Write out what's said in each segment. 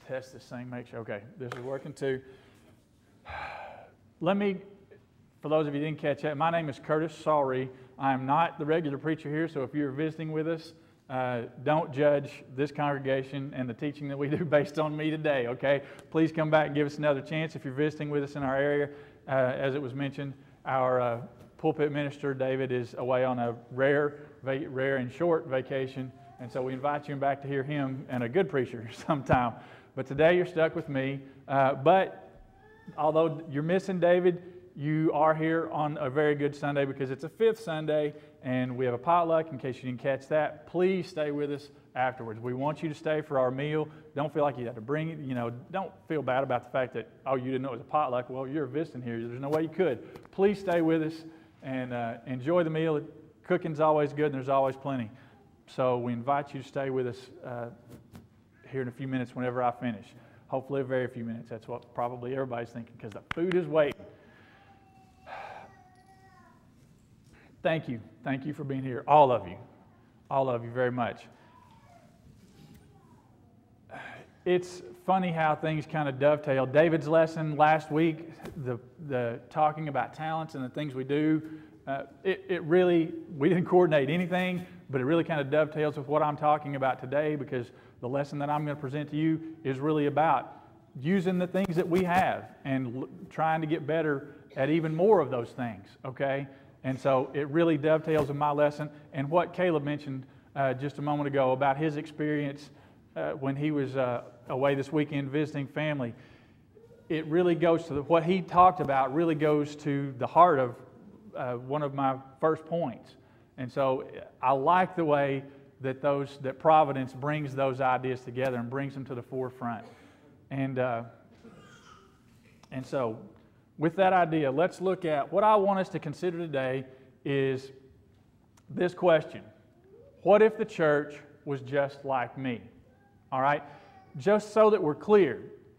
test this thing, make sure. Okay, this is working too. Let me, for those of you who didn't catch that, my name is Curtis Sawrey. I am not the regular preacher here, so if you're visiting with us, don't judge this congregation and the teaching that we do based on me today, okay? Please come back and give us another chance if you're visiting with us in our area. As it was mentioned, our pulpit minister, David, is away on a rare and short vacation, and so we invite you back to hear him and a good preacher sometime. But today you're stuck with me. But although you're missing David, you are here on a very good Sunday because it's a fifth Sunday and we have a potluck. In case you didn't catch that, please stay with us afterwards. We want you to stay for our meal. Don't feel like you have to bring it. Don't feel bad about the fact that, oh, you didn't know it was a potluck. Well, you're visiting here. There's no way you could. Please stay with us and enjoy the meal. Cooking's always good and there's always plenty. So we invite you to stay with us here in a few minutes whenever I finish. Hopefully a very few minutes. That's what probably everybody's thinking because the food is waiting. Thank you. Thank you for being here. All of you very much. It's funny how things kind of dovetail. David's lesson last week, the talking about talents and the things we do, it really, we didn't coordinate anything, but it really kind of dovetails with what I'm talking about today because the lesson that I'm going to present to you is really about using the things that we have and trying to get better at even more of those things, okay? And so it really dovetails in my lesson and what Caleb mentioned just a moment ago about his experience when he was away this weekend visiting family. It really goes to what he talked about really goes to the heart of one of my first points. And so I like the way that Providence brings those ideas together and brings them to the forefront. And so with that idea, let's look at what I want us to consider today is this question. What if the church was just like me? All right? Just so that we're clear,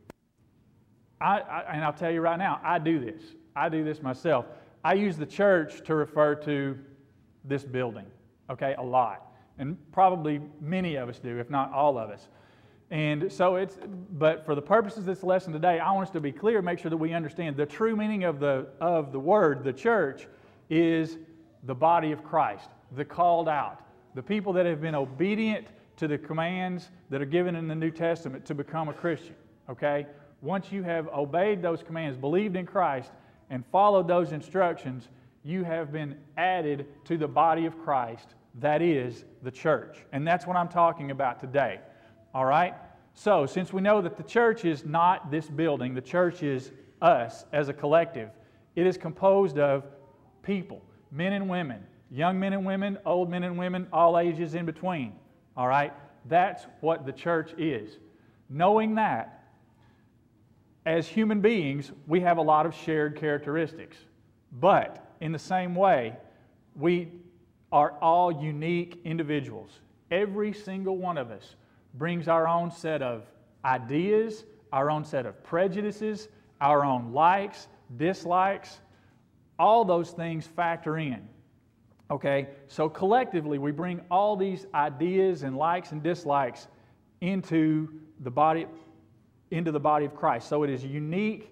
and I'll tell you right now, I do this. I do this myself. I use the church to refer to this building, okay, a lot. And probably many of us do, if not all of us. And so but for the purposes of this lesson today, I want us to be clear, make sure that we understand the true meaning of the word, the church, is the body of Christ, the called out, the people that have been obedient to the commands that are given in the New Testament to become a Christian, okay? Once you have obeyed those commands, believed in Christ, and followed those instructions, you have been added to the body of Christ, that is the church. And that's what I'm talking about today. All right? So, since we know that the church is not this building, the church is us as a collective, it is composed of people, men and women, young men and women, old men and women, all ages in between. All right? That's what the church is. Knowing that, as human beings, we have a lot of shared characteristics. But, in the same way, we are all unique individuals. Every single one of us brings our own set of ideas, our own set of prejudices, our own likes, dislikes. All those things factor in. Okay? So collectively, we bring all these ideas and likes and dislikes into the body of Christ. So it is unique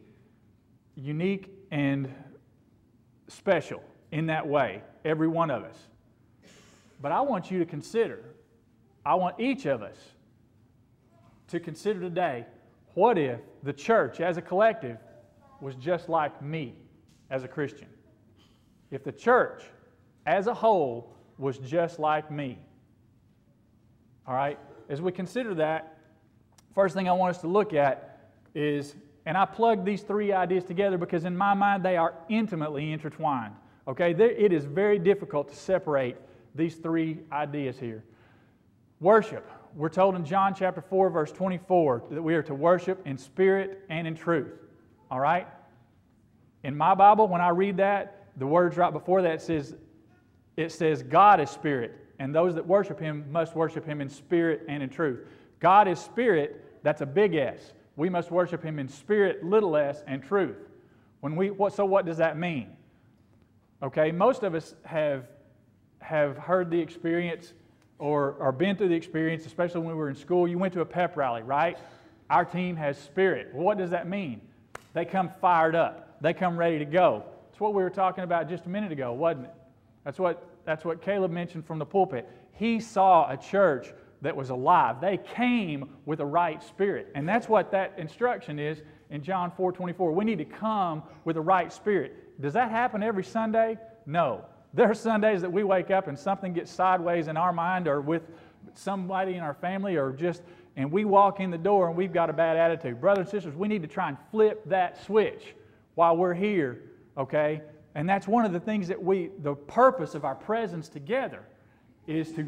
and special in that way, every one of us. But I want you to consider, I want each of us to consider today, what if the church as a collective was just like me as a Christian? If the church as a whole was just like me. All right? As we consider that, first thing I want us to look at is, and I plugged these three ideas together because in my mind they are intimately intertwined. Okay? It is very difficult to separate these three ideas here. Worship. We're told in John chapter 4, verse 24, that we are to worship in spirit and in truth. All right? In my Bible, when I read that, the words right before that it says God is spirit, and those that worship Him must worship Him in spirit and in truth. God is spirit, that's a big S. We must worship Him in spirit, little s, and truth. So what does that mean? Okay, most of us have heard the experience or been through the experience, especially when we were in school. You went to a pep rally, right? Our team has spirit. Well, what does that mean? They come fired up. They come ready to go. That's what we were talking about just a minute ago, wasn't it? That's what Caleb mentioned from the pulpit. He saw a church that was alive. They came with a right spirit. And that's what that instruction is in John 4:24. We need to come with a right spirit. Does that happen every Sunday? No. There are Sundays that we wake up and something gets sideways in our mind or with somebody in our family and we walk in the door and we've got a bad attitude. Brothers and sisters, we need to try and flip that switch while we're here, okay? And that's one of the things that the purpose of our presence together is to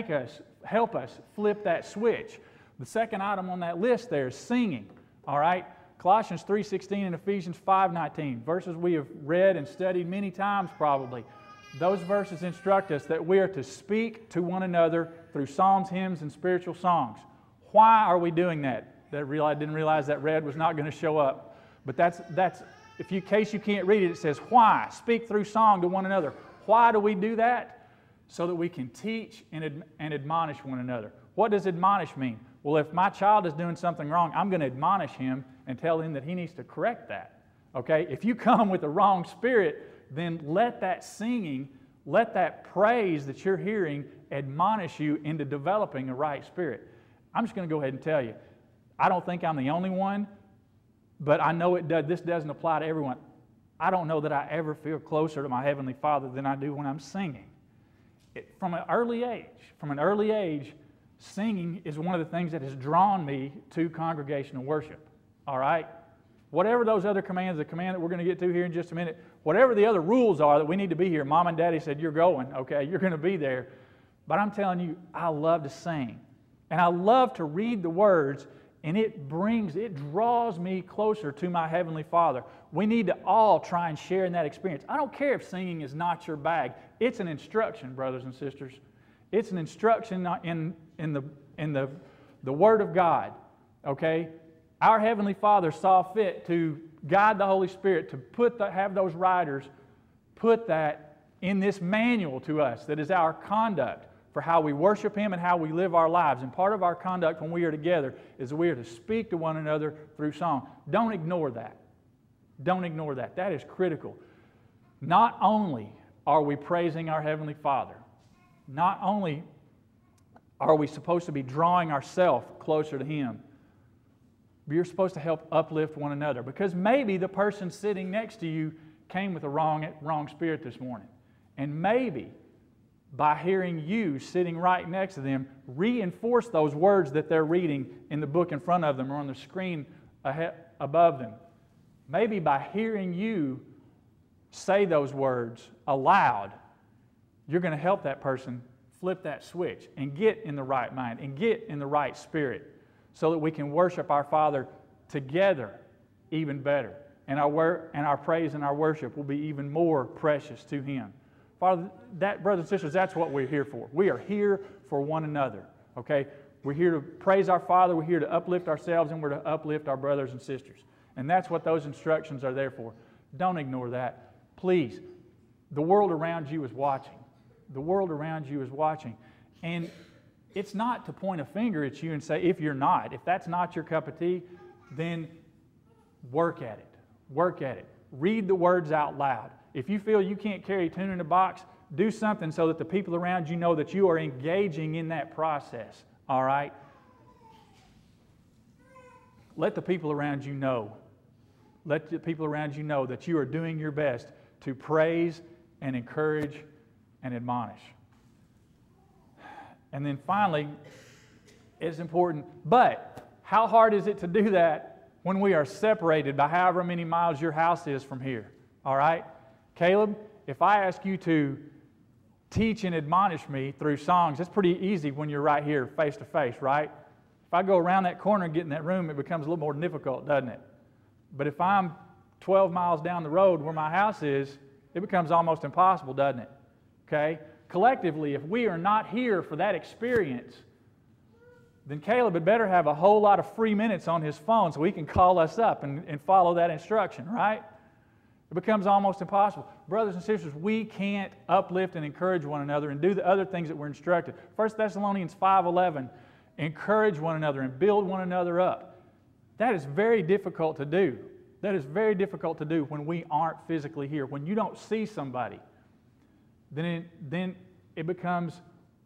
help us flip that switch. The second item on that list there is singing, all right? Colossians 3:16 and Ephesians 5:19, verses we have read and studied many times probably. Those verses instruct us that we are to speak to one another through psalms, hymns, and spiritual songs. Why are we doing that? I didn't realize that red was not going to show up. But that's in case you can't read it, it says, why? Speak through song to one another. Why do we do that? So that we can teach and admonish one another. What does admonish mean? Well, if my child is doing something wrong, I'm going to admonish him and tell him that he needs to correct that. Okay? If you come with the wrong spirit, then let that singing, let that praise that you're hearing admonish you into developing a right spirit. I'm just going to go ahead and tell you, I don't think I'm the only one, but I know this doesn't apply to everyone. I don't know that I ever feel closer to my Heavenly Father than I do when I'm singing. From an early age, singing is one of the things that has drawn me to congregational worship. All right? Whatever those other commands, the command that we're going to get to here in just a minute, whatever the other rules are that we need to be here, Mom and Daddy said, you're going, okay, you're going to be there. But I'm telling you, I love to sing. And I love to read the words, and it draws me closer to my Heavenly Father. We need to all try and share in that experience. I don't care if singing is not your bag. It's an instruction, brothers and sisters. It's an instruction in the Word of God, okay? Our Heavenly Father saw fit to guide the Holy Spirit to have those writers put that in this manual to us that is our conduct for how we worship Him and how we live our lives. And part of our conduct when we are together is we are to speak to one another through song. Don't ignore that. Don't ignore that. That is critical. Not only are we praising our Heavenly Father, not only are we supposed to be drawing ourselves closer to Him, but you're supposed to help uplift one another. Because maybe the person sitting next to you came with a wrong spirit this morning. And maybe by hearing you sitting right next to them, reinforce those words that they're reading in the book in front of them or on the screen above them. Maybe by hearing you say those words aloud, you're going to help that person flip that switch and get in the right mind and get in the right spirit so that we can worship our Father together even better. And our praise and our worship will be even more precious to Him. Father, brothers and sisters, that's what we're here for. We are here for one another, okay? We're here to praise our Father, we're here to uplift ourselves, and we're to uplift our brothers and sisters. And that's what those instructions are there for. Don't ignore that. Please, the world around you is watching. The world around you is watching. And it's not to point a finger at you and say, if that's not your cup of tea, then work at it. Work at it. Read the words out loud. If you feel you can't carry tuna in a box, do something so that the people around you know that you are engaging in that process. All right? Let the people around you know. Let the people around you know that you are doing your best to praise and encourage and admonish. And then finally, it's important, but how hard is it to do that when we are separated by however many miles your house is from here? All right? Caleb, if I ask you to teach and admonish me through songs, it's pretty easy when you're right here face to face, right? If I go around that corner and get in that room, it becomes a little more difficult, doesn't it? But if I'm 12 miles down the road where my house is, it becomes almost impossible, doesn't it? Okay? Collectively, if we are not here for that experience, then Caleb had better have a whole lot of free minutes on his phone so he can call us up and follow that instruction, right? It becomes almost impossible. Brothers and sisters, we can't uplift and encourage one another and do the other things that we're instructed. 1 Thessalonians 5:11, encourage one another and build one another up. That is very difficult to do. That is very difficult to do when we aren't physically here. When you don't see somebody, then it becomes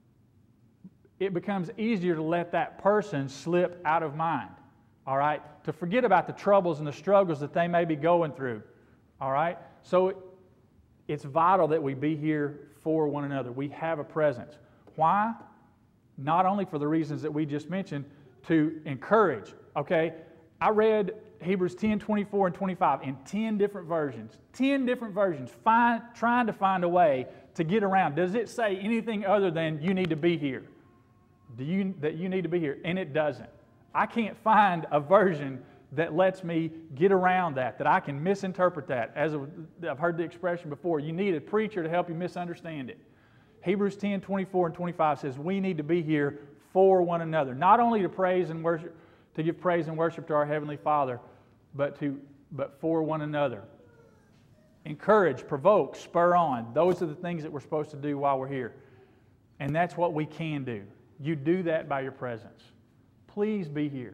easier to let that person slip out of mind. All right? To forget about the troubles and the struggles that they may be going through. All right? So it's vital that we be here for one another. We have a presence. Why? Not only for the reasons that we just mentioned, to encourage. Okay? I read Hebrews 10, 24, and 25 in 10 different versions. 10 different versions, trying to find a way to get around. Does it say anything other than you need to be here? That you need to be here? And it doesn't. I can't find a version that lets me get around that I can misinterpret that. As I've heard the expression before, you need a preacher to help you misunderstand it. Hebrews 10, 24, and 25 says we need to be here for one another. Not only to praise and worship, to give praise and worship to our Heavenly Father, but for one another. Encourage, provoke, spur on. Those are the things that we're supposed to do while we're here. And that's what we can do. You do that by your presence. Please be here.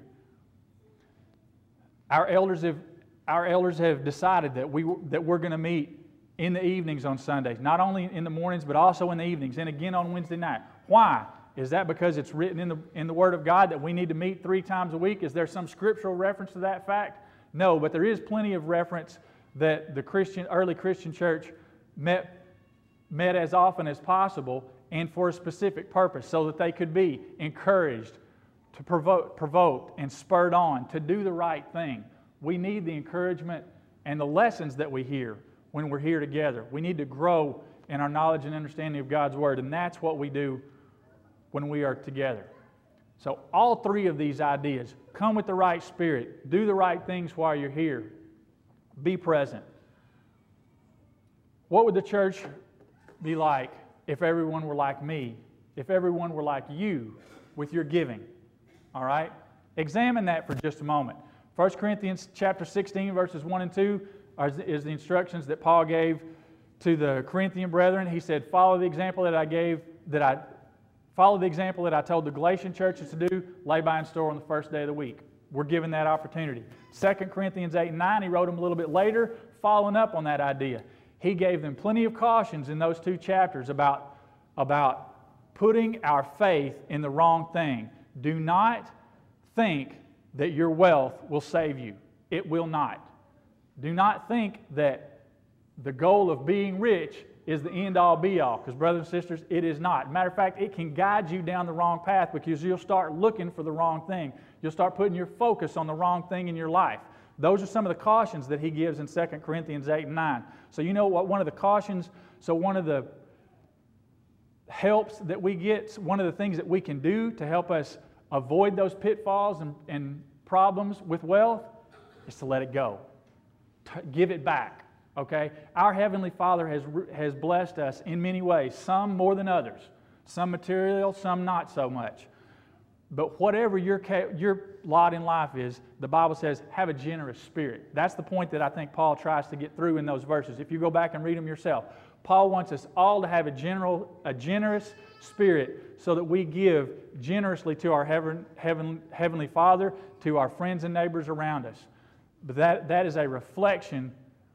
Our elders have decided that we're going to meet in the evenings on Sundays. Not only in the mornings, but also in the evenings, and again on Wednesday night. Why? Is that because it's written in the Word of God that we need to meet 3 times a week? Is there some scriptural reference to that fact? No, but there is plenty of reference that the early Christian church met as often as possible and for a specific purpose, so that they could be encouraged, to provoked and spurred on to do the right thing. We need the encouragement and the lessons that we hear when we're here together. We need to grow in our knowledge and understanding of God's Word, and that's what we do when we are together. So all 3 of these ideas: come with the right spirit, do the right things while you're here, be present. What would the church be like if everyone were like me, if everyone were like you with your giving? All right? Examine that for just a moment. 1 Corinthians chapter 16, verses 1 and 2 is the instructions that Paul gave to the Corinthian brethren. He said, follow the example that I told the Galatian churches to do, lay by and store on the first day of the week. We're given that opportunity. 2 Corinthians 8 and 9, he wrote them a little bit later, following up on that idea. He gave them plenty of cautions in those 2 chapters about putting our faith in the wrong thing. Do not think that your wealth will save you. It will not. Do not think that the goal of being rich is the end-all be-all, because brothers and sisters, it is not. Matter of fact, it can guide you down the wrong path because you'll start looking for the wrong thing. You'll start putting your focus on the wrong thing in your life. Those are some of the cautions that he gives in 2 Corinthians 8 and 9. So you know what one of the cautions, one of the helps that we get, one of the things that we can do to help us avoid those pitfalls and problems with wealth is to let it go. Give it back, okay? Our Heavenly Father has blessed us in many ways, some more than others, some material, some not so much. But whatever your lot in life is, the Bible says, have a generous spirit. That's the point that I think Paul tries to get through in those verses. If you go back and read them yourself, Paul wants us all to have a generous spirit so that we give generously to our Heavenly Father, to our friends and neighbors around us. But that is a reflection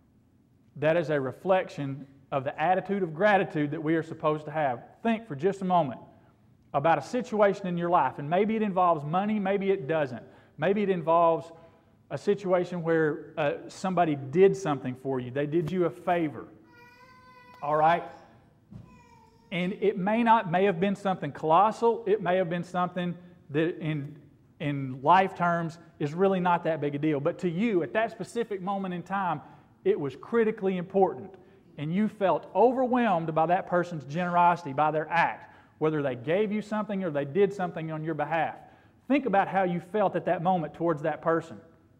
of the attitude of gratitude that we are supposed to have. Think for just a moment about a situation in your life, and maybe it involves money, maybe it doesn't. Maybe it involves a situation where somebody did something for you. They did you a favor. All right? And it may have been something colossal. It may have been something that in life terms is really not that big a deal. But to you, at that specific moment in time, it was critically important. And you felt overwhelmed by that person's generosity, by their act, whether they gave you something or they did something on your behalf. Think about how you felt at that moment towards that person.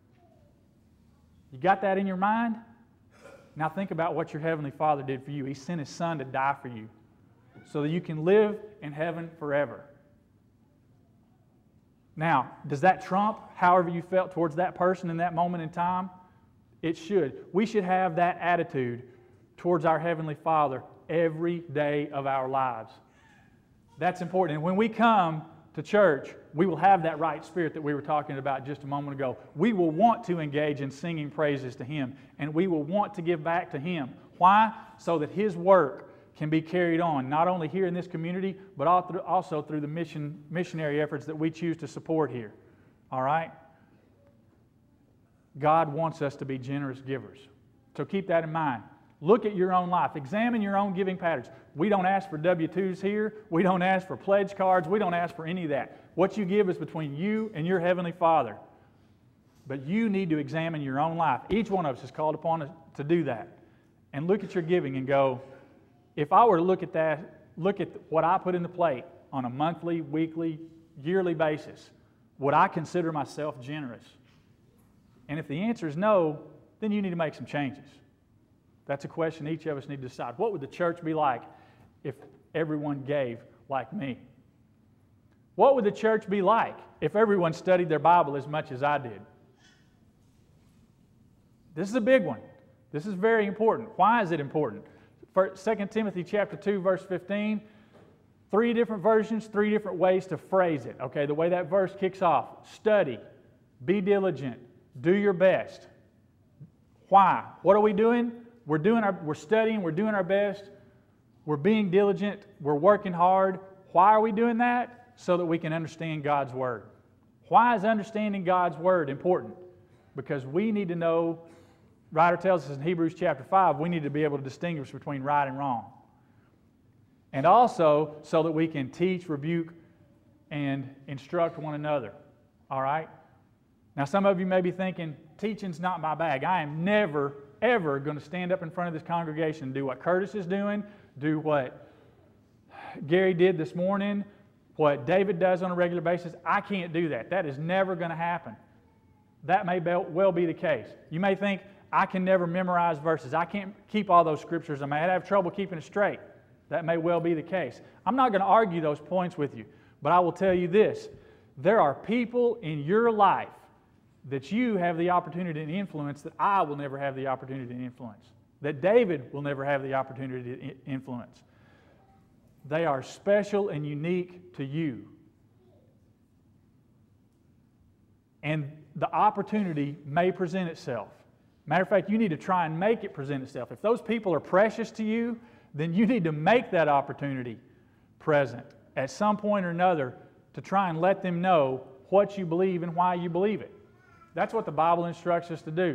You got that in your mind? Now think about what your Heavenly Father did for you. He sent His Son to die for you so that you can live in heaven forever. Now, does that trump however you felt towards that person in that moment in time? It should. We should have that attitude towards our Heavenly Father every day of our lives. That's important. And when we come to church, we will have that right spirit that we were talking about just a moment ago. We will want to engage in singing praises to Him, and we will want to give back to Him. Why? So that His work can be carried on, not only here in this community, but also through the missionary efforts that we choose to support here. All right? God wants us to be generous givers. So keep that in mind. Look at your own life. Examine your own giving patterns. We don't ask for W-2s here. We don't ask for pledge cards. We don't ask for any of that. What you give is between you and your Heavenly Father. But you need to examine your own life. Each one of us is called upon to do that. And look at your giving and go, if I were to look at that, look at what I put in the plate on a monthly, weekly, yearly basis, would I consider myself generous? And if the answer is no, then you need to make some changes. That's a question each of us need to decide. What would the church be like if everyone gave like me? What would the church be like if everyone studied their Bible as much as I did? This is a big one. This is very important. Why is it important? 2 Timothy chapter 2, verse 15, 3 different versions, 3 different ways to phrase it. Okay, the way that verse kicks off: study, be diligent, do your best. Why? What are we doing? We're studying, we're doing our best, we're being diligent, we're working hard. Why are we doing that? So that we can understand God's Word. Why is understanding God's Word important? Because we need to know, writer tells us in Hebrews chapter 5, we need to be able to distinguish between right and wrong. And also so that we can teach, rebuke, and instruct one another. All right? Now some of you may be thinking, teaching's not my bag. I am never, ever going to stand up in front of this congregation and do what Curtis is doing, do what Gary did this morning, what David does on a regular basis. I can't do that. That is never going to happen. That may well be the case. You may think, I can never memorize verses. I can't keep all those scriptures. I may have trouble keeping it straight. That may well be the case. I'm not going to argue those points with you, but I will tell you this. There are people in your life that you have the opportunity to influence that I will never have the opportunity to influence, that David will never have the opportunity to influence. They are special and unique to you. And the opportunity may present itself. Matter of fact, you need to try and make it present itself. If those people are precious to you, then you need to make that opportunity present at some point or another to try and let them know what you believe and why you believe it. That's what the Bible instructs us to do.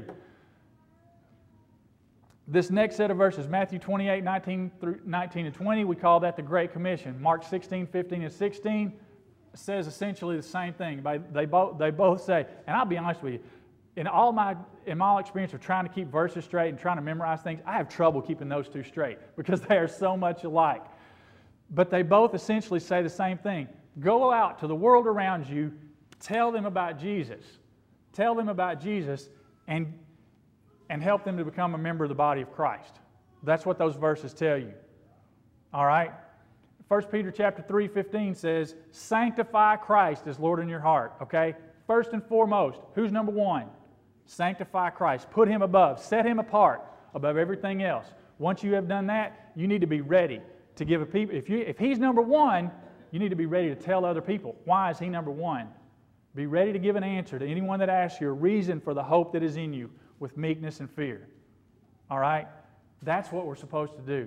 This next set of verses, Matthew 28, 19 and 20, we call that the Great Commission. Mark 16, 15, and 16 says essentially the same thing. They both say, and I'll be honest with you, in my experience of trying to keep verses straight and trying to memorize things, I have trouble keeping those two straight because they are so much alike. But they both essentially say the same thing. Go out to the world around you, tell them about Jesus. Tell them about Jesus and help them to become a member of the body of Christ. That's what those verses tell you. All right? 1 Peter chapter 3, 15 says, sanctify Christ as Lord in your heart. Okay? First and foremost, who's number one? Sanctify Christ. Put Him above. Set Him apart above everything else. Once you have done that, you need to be ready to give a people. If He's number one, you need to be ready to tell other people. Why is He number one? Be ready to give an answer to anyone that asks you a reason for the hope that is in you with meekness and fear. All right? That's what we're supposed to do.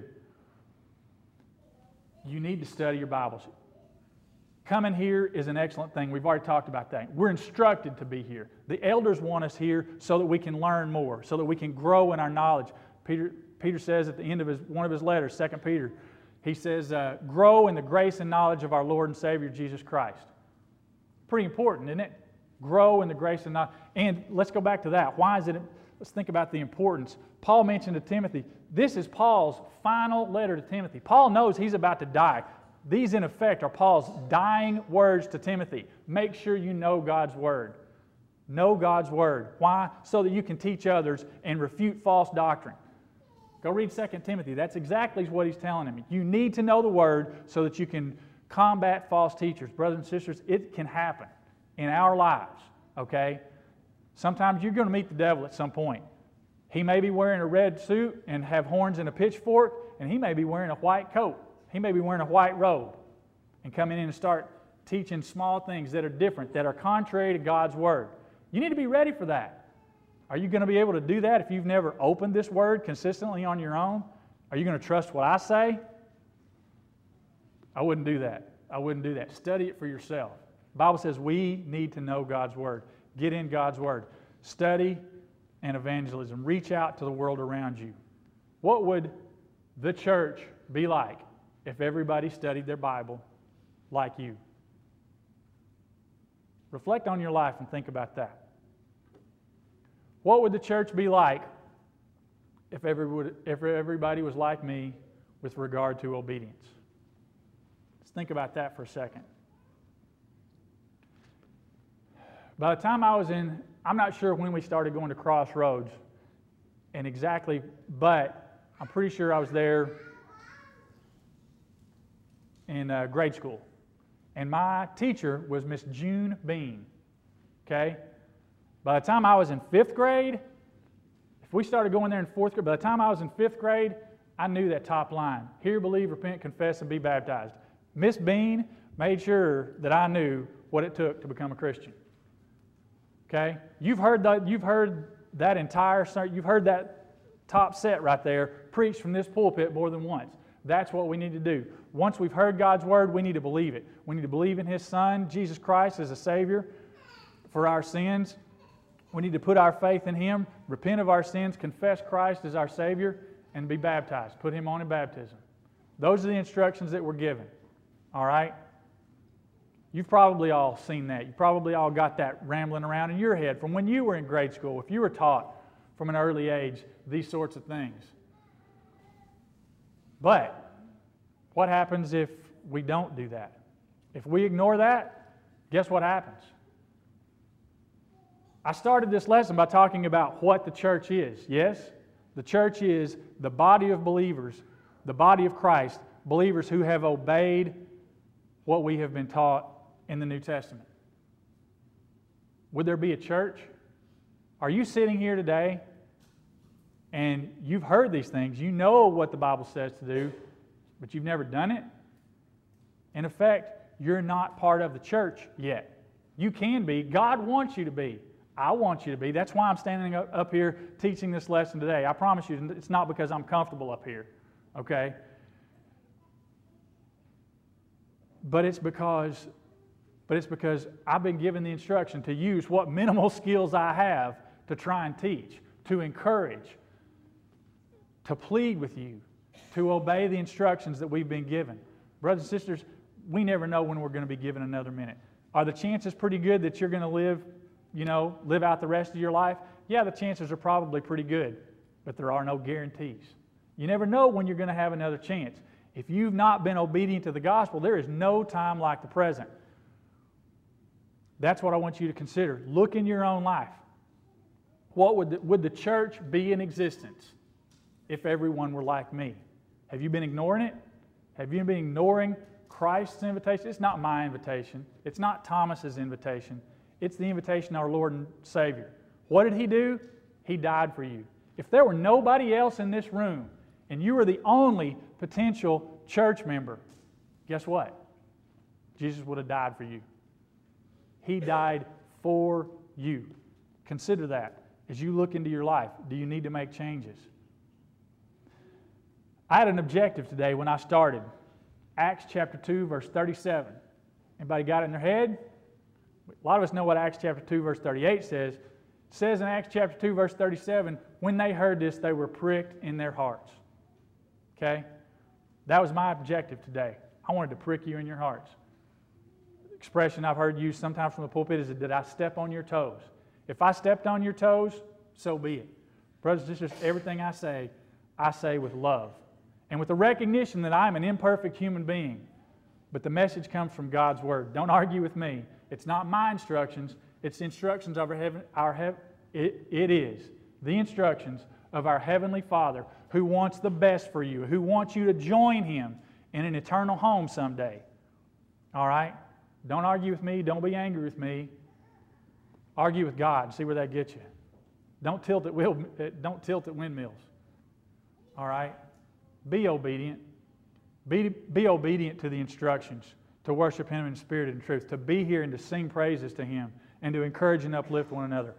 You need to study your Bibles. Coming here is an excellent thing. We've already talked about that. We're instructed to be here. The elders want us here so that we can learn more, so that we can grow in our knowledge. Peter says at the end of one of his letters, 2 Peter, he says, grow in the grace and knowledge of our Lord and Savior, Jesus Christ. Pretty important, isn't it? Grow in the grace and knowledge. And let's go back to that. Why is it? Let's think about the importance. Paul mentioned to Timothy, this is Paul's final letter to Timothy. Paul knows he's about to die. These, in effect, are Paul's dying words to Timothy. Make sure you know God's Word. Know God's Word. Why? So that you can teach others and refute false doctrine. Go read 2 Timothy. That's exactly what he's telling him. You need to know the Word so that you can combat false teachers. Brothers and sisters, it can happen in our lives, okay? Sometimes you're going to meet the devil at some point. He may be wearing a red suit and have horns and a pitchfork, and he may be wearing a white coat. He may be wearing a white robe and coming in and start teaching small things that are different, that are contrary to God's Word. You need to be ready for that. Are you going to be able to do that if you've never opened this Word consistently on your own? Are you going to trust what I say? I wouldn't do that. I wouldn't do that. Study it for yourself. The Bible says we need to know God's Word. Get in God's Word. Study and evangelism. Reach out to the world around you. What would the church be like if everybody studied their Bible like you? Reflect on your life and think about that. What would the church be like if everybody was like me with regard to obedience? Let's think about that for a second. By the time I was in, I'm not sure when we started going to Crossroads and exactly, but I'm pretty sure I was there in grade school. And my teacher was Miss June Bean. Okay? By the time I was in 5th grade, if we started going there in 4th grade, by the time I was in 5th grade, I knew that top line. Hear, believe, repent, confess, and be baptized. Miss Bean made sure that I knew what it took to become a Christian. Okay? You've heard that entire sermon, you've heard that top set right there preached from this pulpit more than once. That's what we need to do. Once we've heard God's Word, we need to believe it. We need to believe in His Son, Jesus Christ, as a Savior for our sins. We need to put our faith in Him, repent of our sins, confess Christ as our Savior, and be baptized. Put Him on in baptism. Those are the instructions that we're given. All right? You've probably all seen that. You probably all got that rambling around in your head from when you were in grade school, if you were taught from an early age these sorts of things. But what happens if we don't do that? If we ignore that, guess what happens? I started this lesson by talking about what the church is. Yes? The church is the body of believers, the body of Christ, believers who have obeyed what we have been taught in the New Testament. Would there be a church? Are you sitting here today and you've heard these things, you know what the Bible says to do, but you've never done it? In effect, you're not part of the church yet. You can be. God wants you to be. I want you to be. That's why I'm standing up here teaching this lesson today. I promise you, it's not because I'm comfortable up here, okay? But it's because I've been given the instruction to use what minimal skills I have to try and teach, to encourage, to plead with you, to obey the instructions that we've been given. Brothers and sisters, we never know when we're going to be given another minute. Are the chances pretty good that you're going to live out the rest of your life? Yeah, the chances are probably pretty good, but there are no guarantees. You never know when you're going to have another chance. If you've not been obedient to the gospel, there is no time like the present. That's what I want you to consider. Look in your own life. What would the church be in existence if everyone were like me? Have you been ignoring it? Have you been ignoring Christ's invitation? It's not my invitation. It's not Thomas's invitation. It's the invitation of our Lord and Savior. What did He do? He died for you. If there were nobody else in this room and you were the only potential church member, guess what? Jesus would have died for you. He died for you. Consider that as you look into your life. Do you need to make changes? I had an objective today when I started. Acts chapter 2, verse 37. Anybody got it in their head? A lot of us know what Acts chapter 2, verse 38 says. It says in Acts chapter 2, verse 37, when they heard this, they were pricked in their hearts. Okay? That was my objective today. I wanted to prick you in your hearts. Expression I've heard used sometimes from the pulpit is, did I step on your toes? If I stepped on your toes, so be it. Brothers and sisters, everything I say with love. And with the recognition that I'm an imperfect human being. But the message comes from God's Word. Don't argue with me. It's not my instructions. It's the instructions of it is the instructions of our Heavenly Father who wants the best for you, who wants you to join Him in an eternal home someday. All right? Don't argue with me. Don't be angry with me. Argue with God and see where that gets you. Don't tilt at windmills. All right? Be obedient. Be obedient to the instructions, to worship Him in spirit and truth, to be here and to sing praises to Him, and to encourage and uplift one another.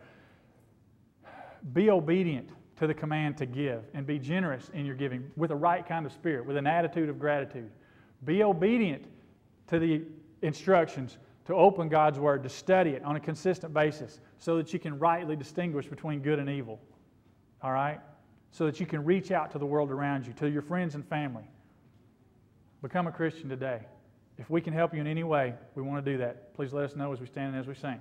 Be obedient to the command to give, and be generous in your giving with the right kind of spirit, with an attitude of gratitude. Be obedient to the instructions to open God's Word, to study it on a consistent basis so that you can rightly distinguish between good and evil. All right? So that you can reach out to the world around you, to your friends and family. Become a Christian today. If we can help you in any way, we want to do that. Please let us know as we stand and as we sing.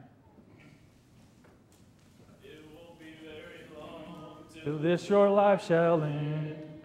It won't be very long till this your life shall end.